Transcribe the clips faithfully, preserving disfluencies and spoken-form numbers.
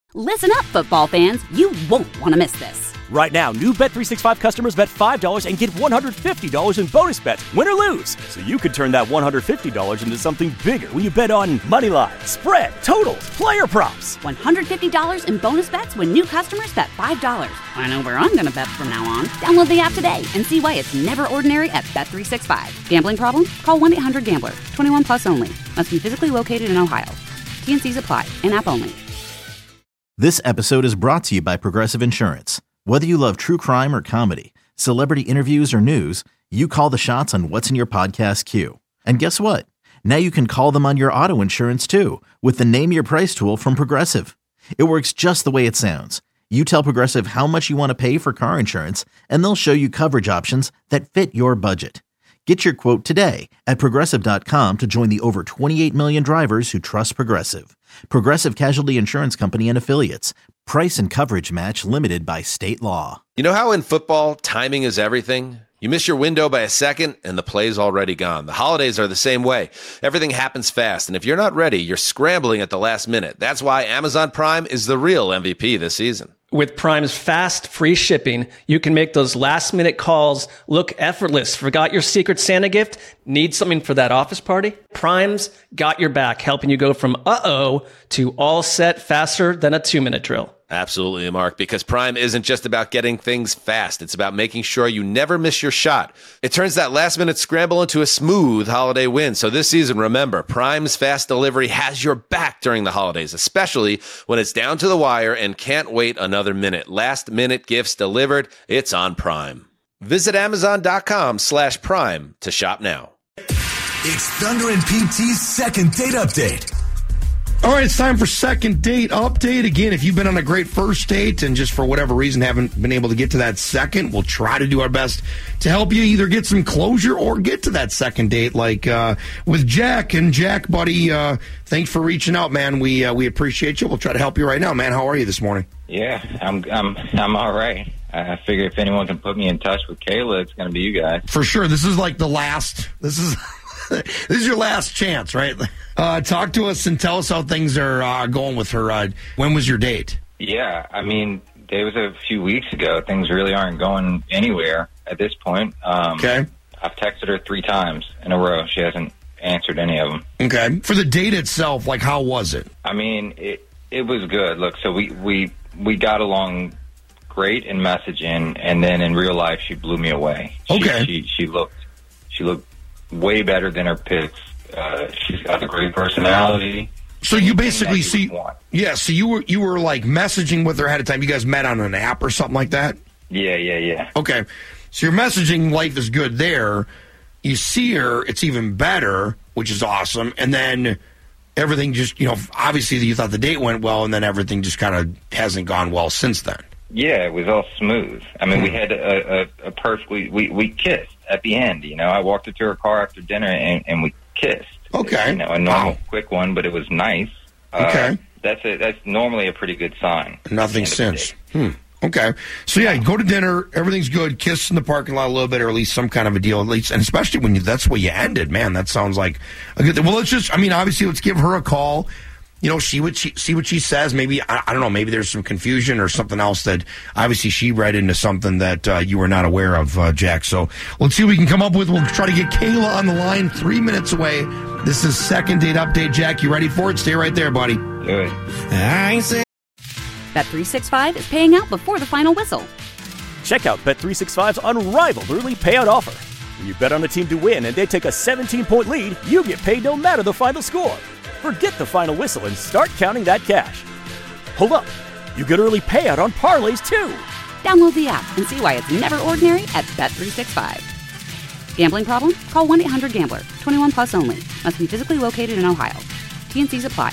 Listen up, football fans. You won't want to miss this. Right now, new Bet three sixty-five customers bet five dollars and get one hundred fifty dollars in bonus bets, win or lose. So you could turn that one hundred fifty dollars into something bigger when you bet on money line, spread, totals, player props. one hundred fifty dollars in bonus bets when new customers bet five dollars. I know where I'm going to bet from now on. Download the app today and see why it's never ordinary at Bet three sixty-five. Gambling problem? Call one eight hundred gambler. twenty-one plus only. Must be physically located in Ohio. T N Cs apply. In-app only. This episode is brought to you by Progressive Insurance. Whether you love true crime or comedy, celebrity interviews or news, you call the shots on what's in your podcast queue. And guess what? Now you can call them on your auto insurance too with the Name Your Price tool from Progressive. It works just the way it sounds. You tell Progressive how much you want to pay for car insurance, and they'll show you coverage options that fit your budget. Get your quote today at Progressive dot com to join the over twenty-eight million drivers who trust Progressive. Progressive Casualty Insurance Company and Affiliates. Price and coverage match limited by state law. You know how in football, timing is everything? You miss your window by a second, and the play's already gone. The holidays are the same way. Everything happens fast, and if you're not ready, you're scrambling at the last minute. That's why Amazon Prime is the real M V P this season. With Prime's fast, free shipping, you can make those last-minute calls look effortless. Forgot your Secret Santa gift? Need something for that office party? Prime's got your back, helping you go from uh-oh to all set faster than a two-minute drill. Absolutely, Mark, because Prime isn't just about getting things fast. It's about making sure you never miss your shot. It turns that last-minute scramble into a smooth holiday win. So this season, remember, Prime's fast delivery has your back during the holidays, especially when it's down to the wire and can't wait another minute. Last-minute gifts delivered. It's on Prime. Visit Amazon.com slash Prime to shop now. It's Thunder and P T's second date update. All right, it's time for second date update. Again, if you've been on a great first date and just for whatever reason haven't been able to get to that second, we'll try to do our best to help you either get some closure or get to that second date, like uh, with Jack. And Jack, buddy, uh, thanks for reaching out, man. We uh, we appreciate you. We'll try to help you right now, man. How are you this morning? Yeah, I'm I'm I'm all right. I figure if anyone can put me in touch with Kayla, it's going to be you guys. For sure. This is like the last. This is. This is your last chance, right? Uh, talk to us and tell us how things are uh, going with her. Uh, when was your date? Yeah, I mean, it was a few weeks ago. Things really aren't going anywhere at this point. Um, okay. I've texted her three times in a row. She hasn't answered any of them. Okay. For the date itself, like, how was it? I mean, it it was good. Look, so we, we, we got along great in messaging, and then in real life, she blew me away. She, okay. She, she looked, she looked way better than her pics. Uh, she's got a great personality. So you basically see, yeah. So you were you were like messaging with her ahead of time. You guys met on an app or something like that. Yeah, yeah, yeah. Okay, so your messaging life is good there. You see her, it's even better, which is awesome. And then everything just, you know, obviously you thought the date went well, and then everything just kind of hasn't gone well since then. Yeah, it was all smooth. I mean, mm. we had a, a, a perfectly, we, we kissed at the end, you know. I walked her to her car after dinner, and, and we kissed. Okay. You know, a normal wow. quick one, but it was nice. Okay. Uh, that's a, that's normally a pretty good sign. Nothing since. Hmm. Okay. So, yeah, you go to dinner, everything's good, kiss in the parking lot a little bit, or at least some kind of a deal, at least, and especially when you, that's where you ended, man, that sounds like a good thing. Well, let's just, I mean, obviously, let's give her a call. You know, see what she see what she says. Maybe I, I don't know. Maybe there's some confusion or something else that obviously she read into something that uh, you were not aware of, uh, Jack. So let's see what we can come up with. We'll try to get Kayla on the line. Three minutes away. This is second date update. Jack, you ready for it? Stay right there, buddy. Do it. Bet three sixty-five is paying out before the final whistle. Check out Bet three sixty-five's unrivaled early payout offer. When you bet on a team to win and they take a seventeen-point lead, you get paid no matter the final score. Forget the final whistle and start counting that cash. Hold up. You get early payout on parlays, too. Download the app and see why it's never ordinary at Bet three sixty-five. Gambling problem? Call one eight hundred gambler. twenty-one plus only. Must be physically located in Ohio. T N Cs apply.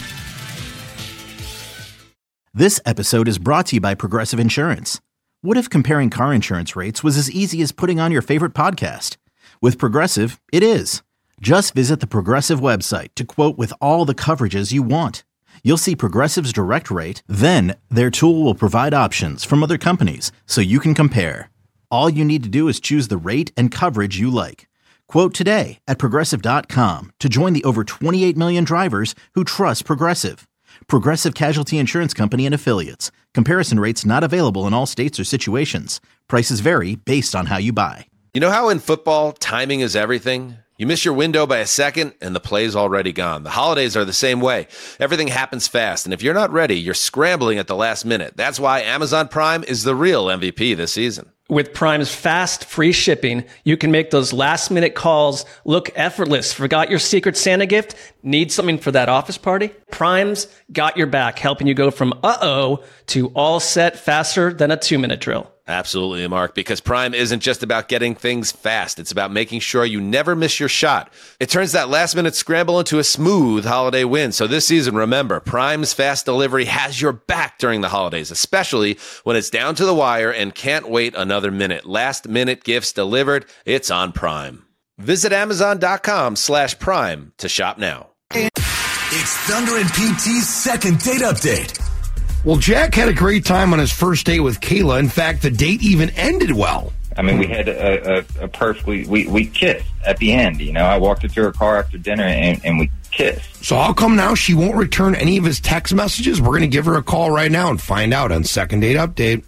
This episode is brought to you by Progressive Insurance. What if comparing car insurance rates was as easy as putting on your favorite podcast? With Progressive, it is. Just visit the Progressive website to quote with all the coverages you want. You'll see Progressive's direct rate, then their tool will provide options from other companies so you can compare. All you need to do is choose the rate and coverage you like. Quote today at Progressive dot com to join the over twenty-eight million drivers who trust Progressive. Progressive Casualty Insurance Company and Affiliates. Comparison rates not available in all states or situations. Prices vary based on how you buy. You know how in football, timing is everything? You miss your window by a second, and the play's already gone. The holidays are the same way. Everything happens fast, and if you're not ready, you're scrambling at the last minute. That's why Amazon Prime is the real M V P this season. With Prime's fast, free shipping, you can make those last-minute calls look effortless. Forgot your Secret Santa gift? Need something for that office party? Prime's got your back, helping you go from uh-oh to all set faster than a two-minute drill. Absolutely, Mark, because Prime isn't just about getting things fast. It's about making sure you never miss your shot. It turns that last-minute scramble into a smooth holiday win. So this season, remember, Prime's fast delivery has your back during the holidays, especially when it's down to the wire and can't wait another minute. Last-minute gifts delivered. It's on Prime. Visit Amazon.com slash Prime to shop now. It's Thunder and P T's second date update. Well, Jack had a great time on his first date with Kayla. In fact, the date even ended well. I mean, we had a, a, a perfectly, we, we kissed at the end, you know. I walked her to her car after dinner and, and we kissed. So how come now she won't return any of his text messages? We're going to give her a call right now and find out on Second Date Update.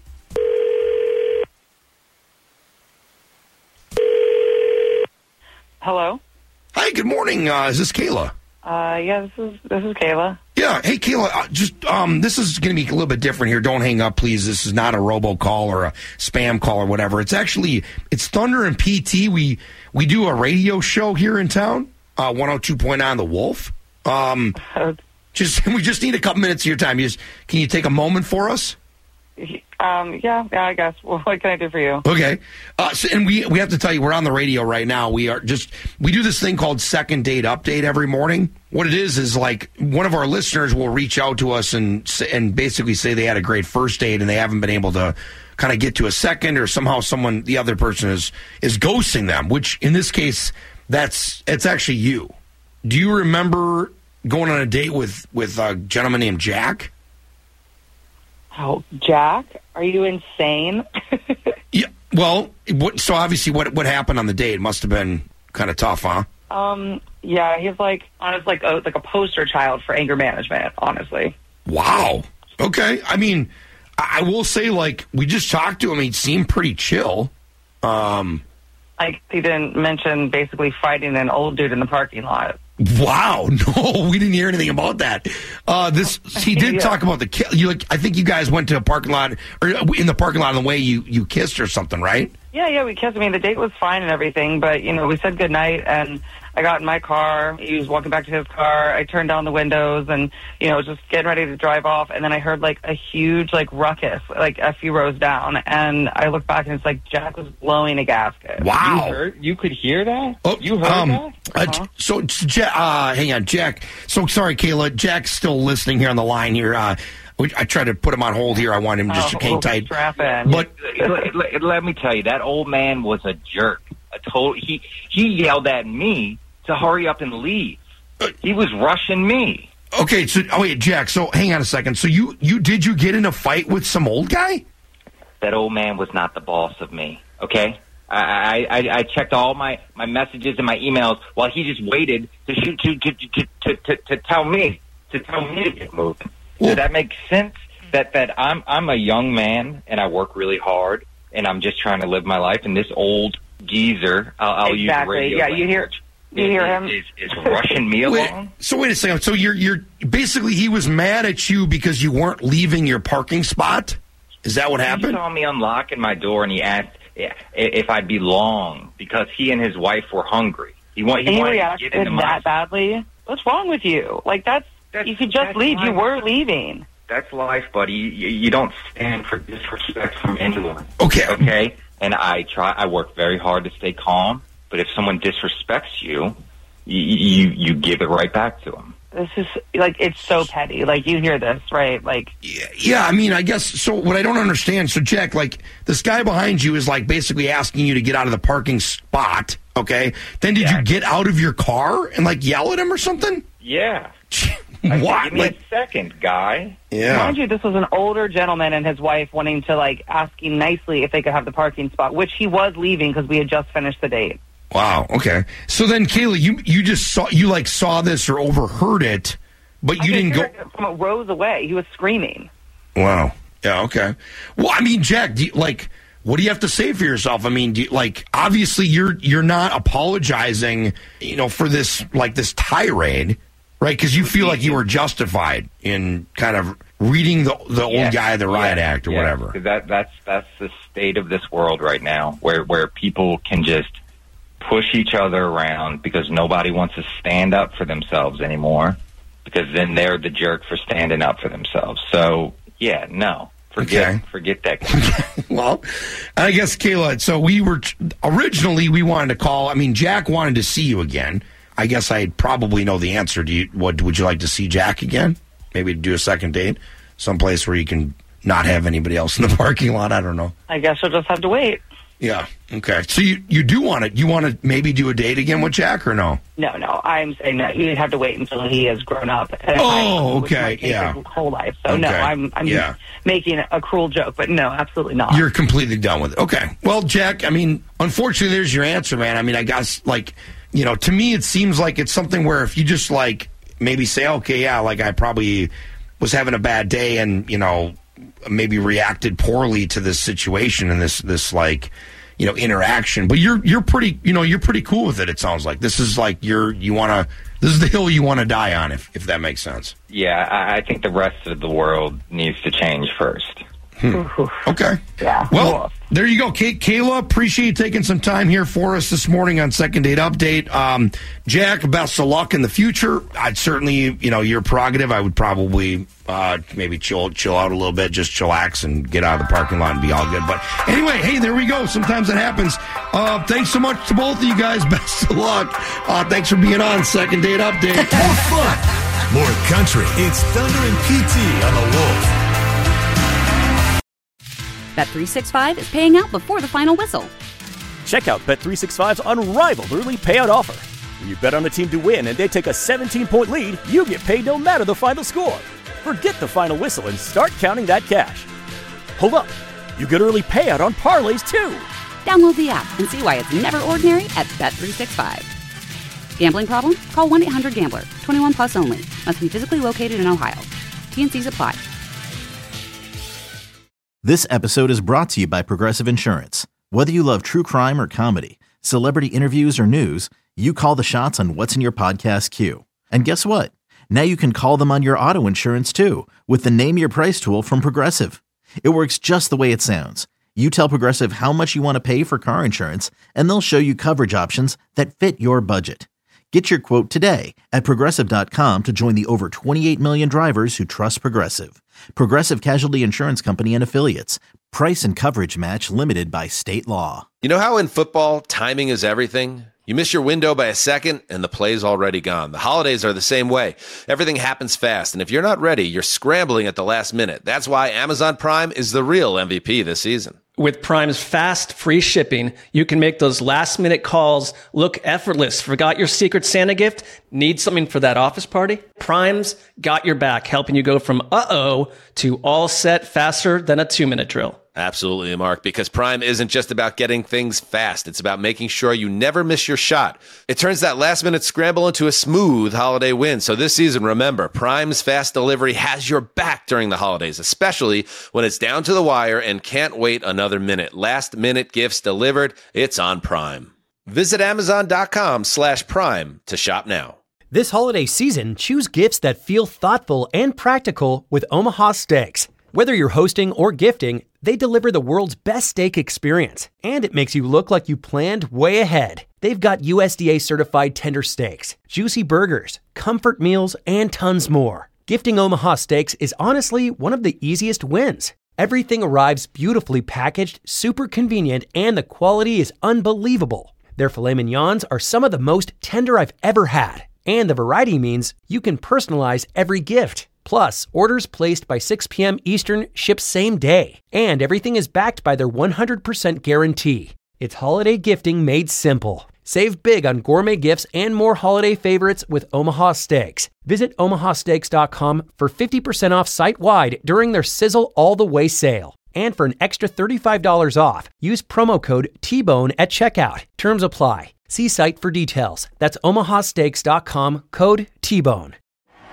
Hello? Hi, good morning. Uh, is this Kayla? Uh, yeah, this is this is Kayla. Yeah, hey, Kayla, uh, just, um, this is going to be a little bit different here. Don't hang up, please. This is not a robocall or a spam call or whatever. It's actually, it's Thunder and P T. We we do a radio show here in town, uh, one oh two point nine The Wolf. Um, just we just need a couple minutes of your time. You just, can you take a moment for us? Um, yeah, yeah, I guess. Well, what can I do for you? Okay. Uh, so, and we we have to tell you, we're on the radio right now. We are just, we do this thing called Second Date Update every morning. What it is is like one of our listeners will reach out to us and and basically say they had a great first date and they haven't been able to kind of get to a second, or somehow someone, the other person is is ghosting them, which in this case, that's it's actually you. Do you remember going on a date with, with a gentleman named Jack? Oh, Jack? Are you insane? Yeah. Well, what, so obviously what what happened on the date must have been kind of tough, huh? Um, yeah, he's like, honestly, like a, like a poster child for anger management, honestly. Wow. Okay. I mean, I will say, like, we just talked to him. He seemed pretty chill. Um, like, he didn't mention basically fighting an old dude in the parking lot. Wow. No, we didn't hear anything about that. Uh, this he did yeah. talk about the you. Like, I think you guys went to a parking lot, or in the parking lot on the way you, you kissed or something, right? Yeah, yeah, we kissed. I mean, the date was fine and everything, but, you know, we said goodnight, and I got in my car. He was walking back to his car. I turned down the windows and, you know, just getting ready to drive off, and then I heard, like, a huge, like, ruckus, like, a few rows down, and I looked back, and it's like Jack was blowing a gasket. Wow. You heard? You could hear that? Oh, you heard um, that? Uh-huh. Uh, so, uh, hang on, Jack. So, sorry, Kayla. Jack's still listening here on the line here. Uh, I tried to put him on hold here. I want him just oh, to hang tight. Strap in. But let, let, let me tell you, that old man was a jerk. A total, he, he yelled at me to hurry up and leave. He was rushing me. Okay, so, oh, wait, Jack, so hang on a second. So you, you did you get in a fight with some old guy? That old man was not the boss of me, okay? I, I, I checked all my, my messages and my emails while he just waited to shoot to to, to, to, to, to tell me to tell me to get moving. Well, does that make sense? That that I'm I'm a young man and I work really hard and I'm just trying to live my life, and this old geezer, I'll, I'll exactly. use radio yeah, you hear you is, hear him is, is, is rushing me wait, along. So wait a second. So you're you're basically he was mad at you because you weren't leaving your parking spot. Is that what happened? He saw me unlocking my door and he asked if I'd be long because he and his wife were hungry. He, want, he, he wanted reacted to get into that my... badly. What's wrong with you? Like that's, that's you could just leave. Life. You were leaving. That's life, buddy. You, you don't stand for disrespect from anyone. Okay. Okay. And I try. I work very hard to stay calm. But if someone disrespects you, you you, you give it right back to them. This is, like, it's so petty. Like, you hear this, right? Like, yeah, yeah, I mean, I guess, so what I don't understand, so, Jack, like, this guy behind you is, like, basically asking you to get out of the parking spot, okay? Then did yeah. you get out of your car and, like, yell at him or something? Yeah. What? Give me like, a second, guy. Yeah. Mind you, this was an older gentleman and his wife wanting to, like, asking nicely if they could have the parking spot, which he was leaving because we had just finished the date. Wow. Okay. So then, Kayla, you you just saw you like saw this or overheard it. But I you could didn't hear go it from a rows away. He was screaming. Wow. Yeah, okay. Well, I mean, Jack, do you, like, what do you have to say for yourself? I mean, do you, like, obviously you're you're not apologizing, you know, for this, like, this tirade, right? Because you feel like you were justified in kind of reading the the Yeah. old guy, the riot Yeah. act or Yeah. whatever. 'Cause That that's that's the state of this world right now, where where people can just push each other around because nobody wants to stand up for themselves anymore, because then they're the jerk for standing up for themselves. So yeah, no, forget Okay. forget that. Well, I guess, Kayla, so we were originally we wanted to call. I mean, Jack wanted to see you again. I guess I probably know the answer. Do you? What would you like to see Jack again? Maybe do a second date, someplace where you can not have anybody else in the parking lot. I don't know. I guess you'll just have to wait. Yeah. Okay. So you you do want to you want to maybe do a date again with Jack or no? No, no, I'm saying that you'd have to wait until he has grown up. And Oh, I, which okay, might take yeah. his whole life. So no, Okay, I'm I'm yeah. making a cruel joke, but no, absolutely not. You're completely done with it. Okay. Well, Jack, I mean, unfortunately, there's your answer, man. I mean, I guess, like, you know, to me, it seems like it's something where if you just, like, maybe say, okay, yeah, like, I probably was having a bad day and, you know, maybe reacted poorly to this situation and this, this like, you know, interaction. But you're you're pretty, you know, you're pretty cool with it, it sounds like. This is like you're, you want to, this is the hill you want to die on, if, if that makes sense. Yeah, I, I think the rest of the world needs to change first. Hmm. Okay. Yeah. Well, there you go. Kay- Kayla, appreciate you taking some time here for us this morning on Second Date Update. Um, Jack, best of luck in the future. I'd certainly, you know, your prerogative. I would probably uh, maybe chill chill out a little bit, just chillax and get out of the parking lot and be all good. But anyway, hey, there we go. Sometimes it happens. Uh, thanks so much to both of you guys. Best of luck. Uh, thanks for being on Second Date Update. More fun, more country. It's Thunder and P T on the Wolf. Bet three sixty-five is paying out before the final whistle. Check out Bet three sixty-five's unrivaled early payout offer. When you bet on a team to win and they take a seventeen-point lead, you get paid no matter the final score. Forget the final whistle and start counting that cash. Hold up. You get early payout on parlays, too. Download the app and see why it's never ordinary at Bet three sixty-five. Gambling problem? Call one eight hundred gambler. twenty-one plus only. Must be physically located in Ohio. T N Cs apply. This episode is brought to you by Progressive Insurance. Whether you love true crime or comedy, celebrity interviews or news, you call the shots on what's in your podcast queue. And guess what? Now you can call them on your auto insurance too with the Name Your Price tool from Progressive. It works just the way it sounds. You tell Progressive how much you want to pay for car insurance, and they'll show you coverage options that fit your budget. Get your quote today at Progressive dot com to join the over twenty-eight million drivers who trust Progressive. Progressive Casualty Insurance Company and Affiliates. Price and coverage match limited by state law. You know how in football, timing is everything? You miss your window by a second, and the play's already gone. The holidays are the same way. Everything happens fast, and if you're not ready, you're scrambling at the last minute. That's why Amazon Prime is the real M V P this season. With Prime's fast, free shipping, you can make those last-minute calls look effortless. Forgot your Secret Santa gift? Need something for that office party? Prime's got your back, helping you go from uh-oh to all set faster than a two-minute drill. Absolutely, Mark, because Prime isn't just about getting things fast. It's about making sure you never miss your shot. It turns that last-minute scramble into a smooth holiday win. So this season, remember, Prime's fast delivery has your back during the holidays, especially when it's down to the wire and can't wait another minute. Last-minute gifts delivered, it's on Prime. Visit Amazon.com slash Prime to shop now. This holiday season, choose gifts that feel thoughtful and practical with Omaha Steaks. Whether you're hosting or gifting, they deliver the world's best steak experience, and it makes you look like you planned way ahead. They've got U S D A-certified tender steaks, juicy burgers, comfort meals, and tons more. Gifting Omaha Steaks is honestly one of the easiest wins. Everything arrives beautifully packaged, super convenient, and the quality is unbelievable. Their filet mignons are some of the most tender I've ever had, and the variety means you can personalize every gift. Plus, orders placed by six p.m. Eastern ship same day, and everything is backed by their one hundred percent guarantee. It's holiday gifting made simple. Save big on gourmet gifts and more holiday favorites with Omaha Steaks. Visit omaha steaks dot com for fifty percent off site-wide during their Sizzle All the Way sale. And for an extra thirty-five dollars off, use promo code T bone at checkout. Terms apply. See site for details. That's omaha steaks dot com, code T bone.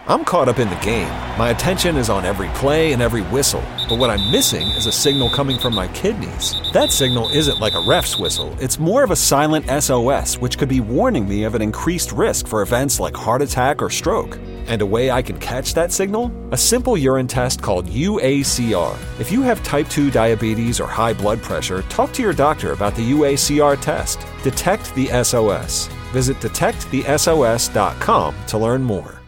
I'm caught up in the game. My attention is on every play and every whistle. But what I'm missing is a signal coming from my kidneys. That signal isn't like a ref's whistle. It's more of a silent S O S, which could be warning me of an increased risk for events like heart attack or stroke. And a way I can catch that signal? A simple urine test called U A C R. If you have type two diabetes or high blood pressure, talk to your doctor about the U A C R test. Detect the S O S. Visit detect the S O S dot com to learn more.